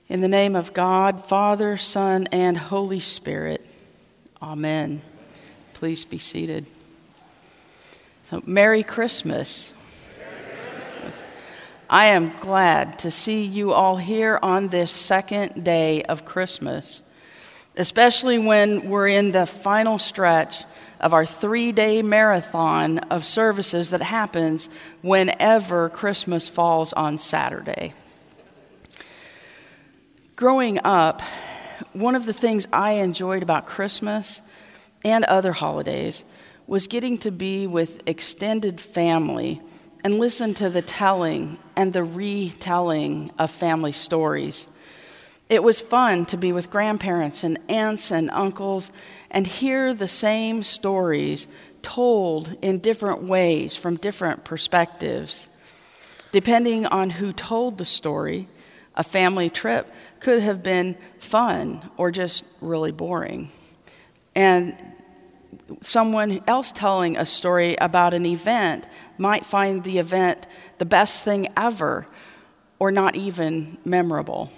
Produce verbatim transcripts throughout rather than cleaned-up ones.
In the name of God, Father, Son, and Holy Spirit. Amen. Please be seated. So, Merry Christmas. Merry Christmas. I am glad to see you all here on this second day of Christmas, especially when we're in the final stretch of our three-day marathon of services that happens whenever Christmas falls on Saturday. Growing up, one of the things I enjoyed about Christmas and other holidays was getting to be with extended family and listen to the telling and the retelling of family stories. It was fun to be with grandparents and aunts and uncles and hear the same stories told in different ways from different perspectives. Depending on who told the story, a family trip could have been fun or just really boring. And someone else telling a story about an event might find the event the best thing ever or not even memorable.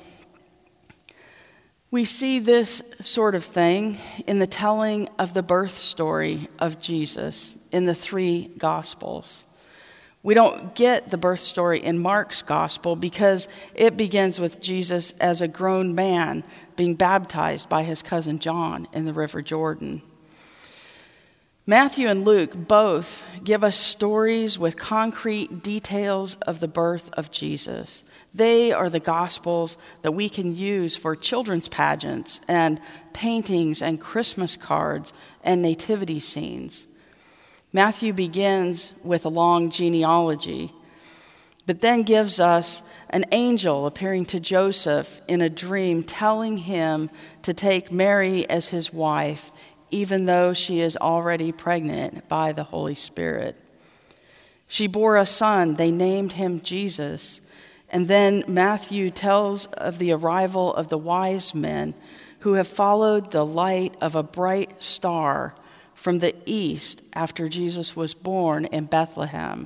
We see this sort of thing in the telling of the birth story of Jesus in the three Gospels. We don't get the birth story in Mark's gospel because it begins with Jesus as a grown man being baptized by his cousin John in the River Jordan. Matthew and Luke both give us stories with concrete details of the birth of Jesus. They are the gospels that we can use for children's pageants and paintings and Christmas cards and nativity scenes. Matthew begins with a long genealogy, but then gives us an angel appearing to Joseph in a dream, telling him to take Mary as his wife, even though she is already pregnant by the Holy Spirit. She bore a son, they named him Jesus, and then Matthew tells of the arrival of the wise men who have followed the light of a bright star from the east after Jesus was born in Bethlehem.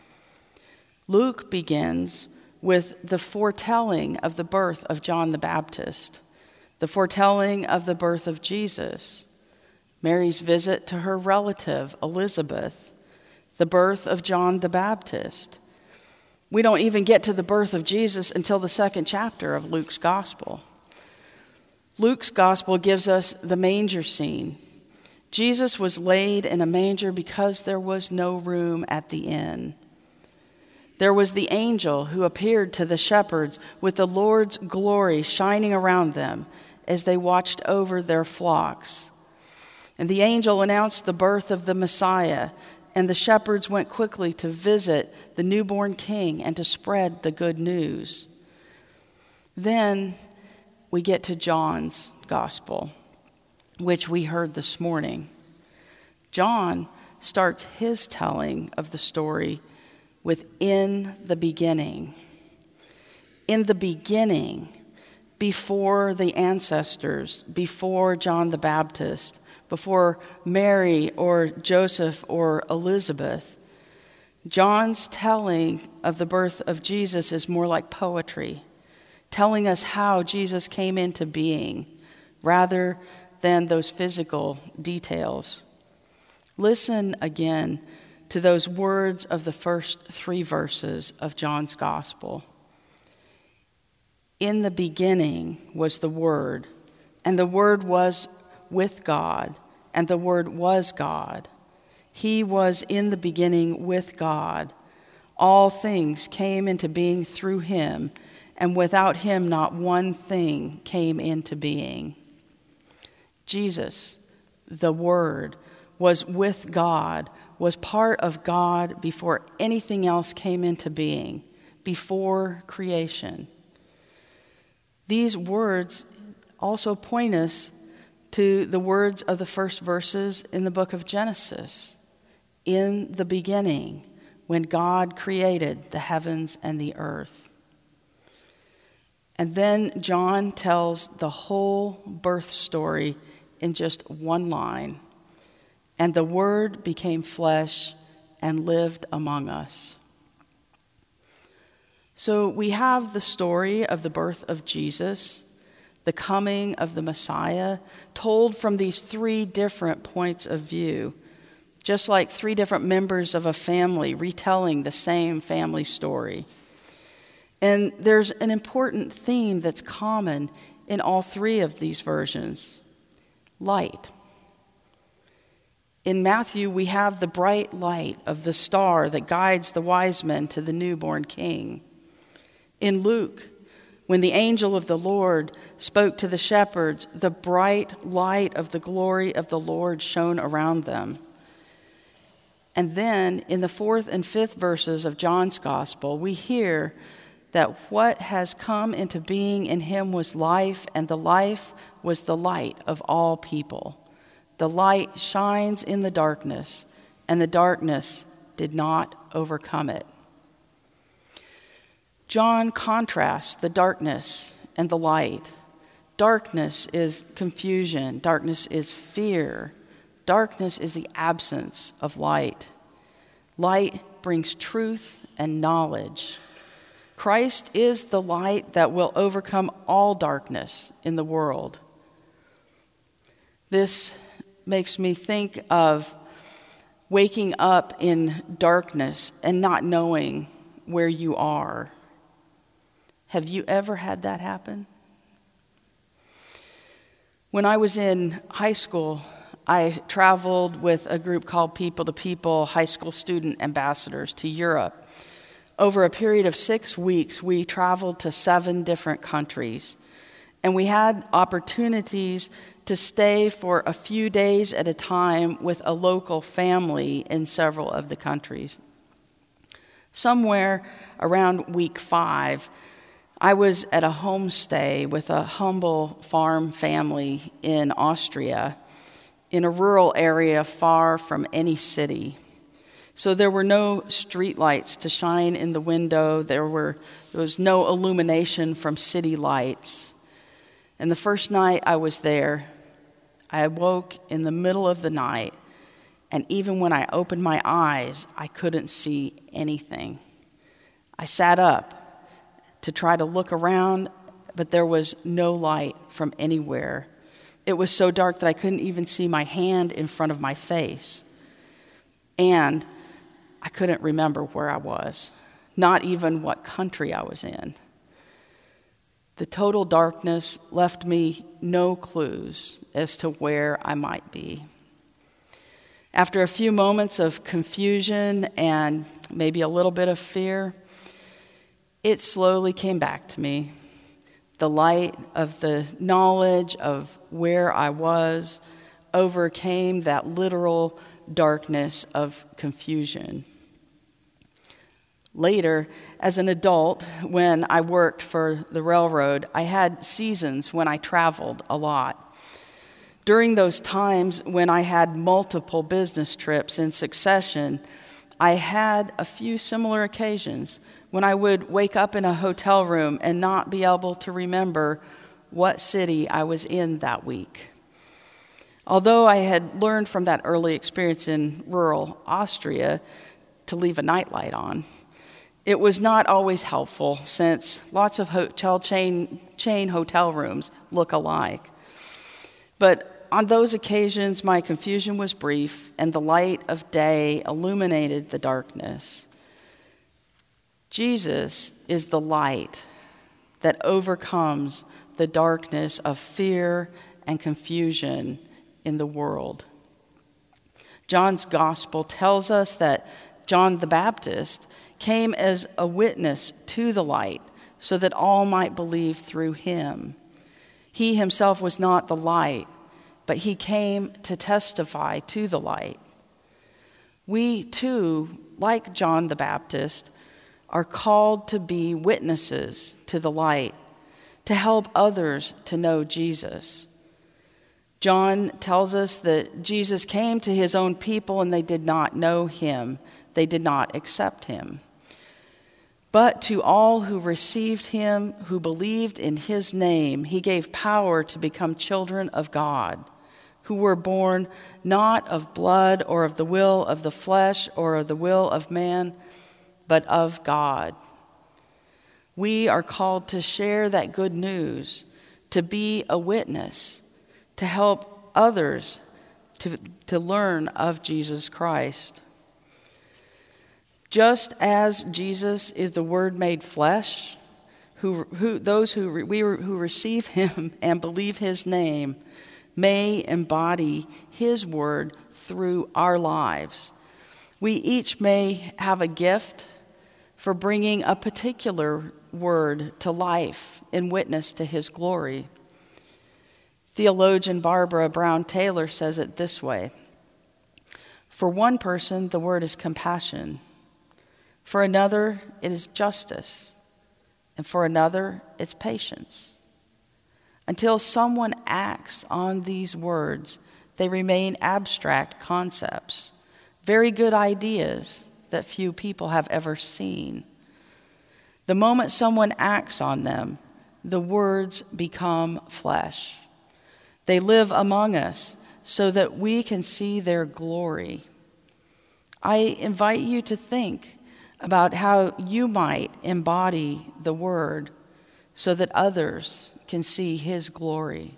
Luke begins with the foretelling of the birth of John the Baptist, the foretelling of the birth of Jesus, Mary's visit to her relative Elizabeth, the birth of John the Baptist. We don't even get to the birth of Jesus until the second chapter of Luke's gospel. Luke's gospel gives us the manger scene. Jesus was laid in a manger because there was no room at the inn. There was the angel who appeared to the shepherds with the Lord's glory shining around them as they watched over their flocks. And the angel announced the birth of the Messiah, and the shepherds went quickly to visit the newborn king and to spread the good news. Then we get to John's gospel, which we heard this morning. John starts his telling of the story with "in the beginning." In the beginning, before the ancestors, before John the Baptist, before Mary or Joseph or Elizabeth, John's telling of the birth of Jesus is more like poetry, telling us how Jesus came into being, rather than those physical details. Listen again to those words of the first three verses of John's gospel. In the beginning was the Word, and the Word was with God, and the Word was God. He was in the beginning with God. All things came into being through him, and without him not one thing came into being. Jesus, the Word, was with God, was part of God before anything else came into being, before creation. These words also point us to the words of the first verses in the book of Genesis. In the beginning, when God created the heavens and the earth. And then John tells the whole birth story in just one line. And the Word became flesh and lived among us. So we have the story of the birth of Jesus, the coming of the Messiah, told from these three different points of view, just like three different members of a family retelling the same family story. And there's an important theme that's common in all three of these versions: light. In Matthew, we have the bright light of the star that guides the wise men to the newborn king. In Luke, when the angel of the Lord spoke to the shepherds, the bright light of the glory of the Lord shone around them. And then in the fourth and fifth verses of John's gospel, we hear that what has come into being in him was life, and the life was the light of all people. The light shines in the darkness, and the darkness did not overcome it. John contrasts the darkness and the light. Darkness is confusion. Darkness is fear. Darkness is the absence of light. Light brings truth and knowledge. Christ is the light that will overcome all darkness in the world. This makes me think of waking up in darkness and not knowing where you are. Have you ever had that happen? When I was in high school, I traveled with a group called People to People High School Student Ambassadors to Europe. Over a period of six weeks, we traveled to seven different countries, and we had opportunities to stay for a few days at a time with a local family in several of the countries. Somewhere around week five, I was at a homestay with a humble farm family in Austria, in a rural area far from any city. So there were no streetlights to shine in the window. There were there was no illumination from city lights. And the first night I was there, I awoke in the middle of the night, and even when I opened my eyes, I couldn't see anything. I sat up to try to look around, but there was no light from anywhere. It was so dark that I couldn't even see my hand in front of my face. And I couldn't remember where I was, not even what country I was in. The total darkness left me no clues as to where I might be. After a few moments of confusion and maybe a little bit of fear, it slowly came back to me. The light of the knowledge of where I was overcame that literal darkness of confusion. Later, as an adult, when I worked for the railroad, I had seasons when I traveled a lot. During those times when I had multiple business trips in succession, I had a few similar occasions when I would wake up in a hotel room and not be able to remember what city I was in that week. Although I had learned from that early experience in rural Austria to leave a nightlight on, it was not always helpful, since lots of hotel chain, chain hotel rooms look alike. But on those occasions, my confusion was brief, and the light of day illuminated the darkness. Jesus is the light that overcomes the darkness of fear and confusion in the world. John's gospel tells us that John the Baptist came as a witness to the light so that all might believe through him. He himself was not the light, but he came to testify to the light. We too, like John the Baptist, are called to be witnesses to the light, to help others to know Jesus. John tells us that Jesus came to his own people and they did not know him. They did not accept him. But to all who received him, who believed in his name, he gave power to become children of God, who were born not of blood or of the will of the flesh or of the will of man, but of God. We are called to share that good news, to be a witness, to help others to, to learn of Jesus Christ. Just as Jesus is the Word made flesh, who, who those who re, we, who receive him and believe his name may embody his word through our lives. We each may have a gift for bringing a particular word to life in witness to his glory. Theologian Barbara Brown Taylor says it this way: for one person, the word is compassion. For another, it is justice. And for another, it's patience. Until someone acts on these words, they remain abstract concepts, very good ideas that few people have ever seen. The moment someone acts on them, the words become flesh. They live among us so that we can see their glory. I invite you to think about how you might embody the word so that others can see his glory.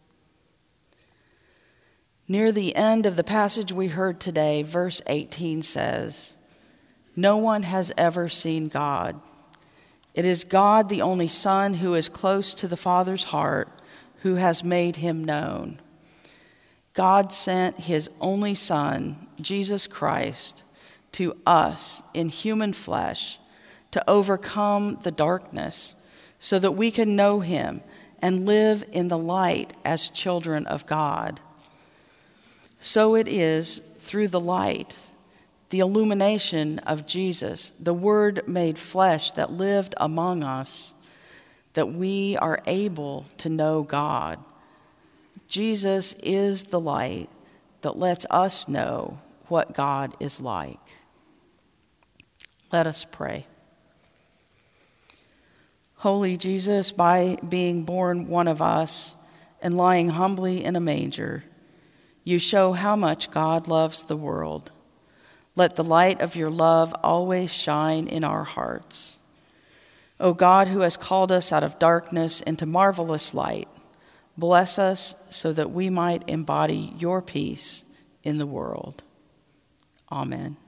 Near the end of the passage we heard today, verse eighteen says, "No one has ever seen God. It is God, the only Son, who is close to the Father's heart, who has made him known." God sent his only Son, Jesus Christ, to us in human flesh to overcome the darkness so that we can know him and live in the light as children of God. So it is through the light, the illumination of Jesus, the Word made flesh that lived among us, that we are able to know God. Jesus is the light that lets us know what God is like. Let us pray. Holy Jesus, by being born one of us and lying humbly in a manger, you show how much God loves the world. Let the light of your love always shine in our hearts. O God, who has called us out of darkness into marvelous light, bless us so that we might embody your peace in the world. Amen.